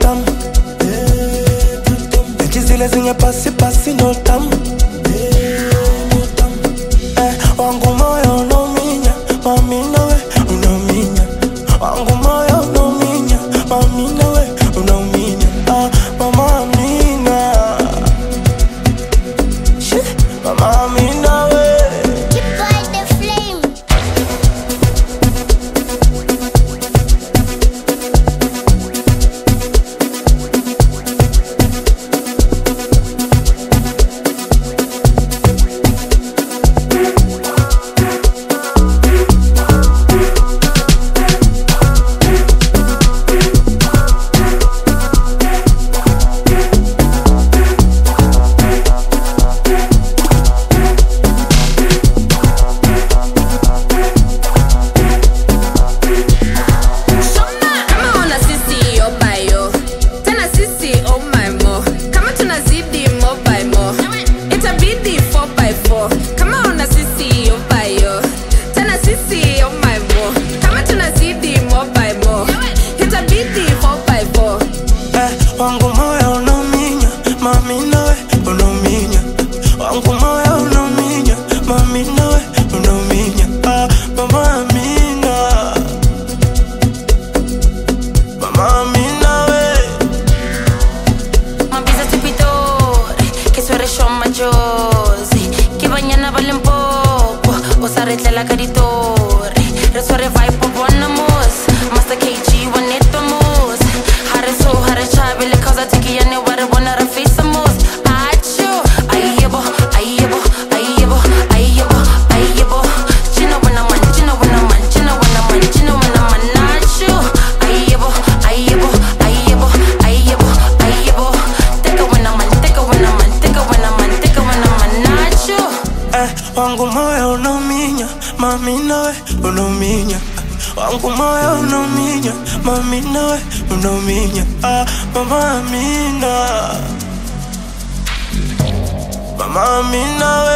tam. Eki zile zinye pasi pasi no tam. Wangu moyo unominya, mami nawe unominya. Wangu moyo unominya, mami nawe unominya. Mama Amina, Mama Amina we. Keep by the flame. Wangu moyo unominya, mami nawe unominya. Wangu moyo unominya, mami nawe unominya. Mama Amina, Mama Amina we. Mabisa tipidore, que su eres yo mayosi. Que mañana vale un poco, o sa retla caritore. Resuore vai po bonamos, Master KG wanetamos. Haraso harachabe le causa tiki yane ware wana rafisamos. Acho, ayebo, ayebo, ayebo, ayebo, ayebo. Chino wana man, chino wana man, chino wana man, chino wana man. Nacho, ayebo, ayebo, ayebo, ayebo, ayebo. Take a wana man, take a wana man, take a wana man, take a wana man. Nacho. Wangu moyo unominya, mami nawe unominya. Wangu moyo unominya, mami nawe unominya. Mama Amina, Mama Amina we.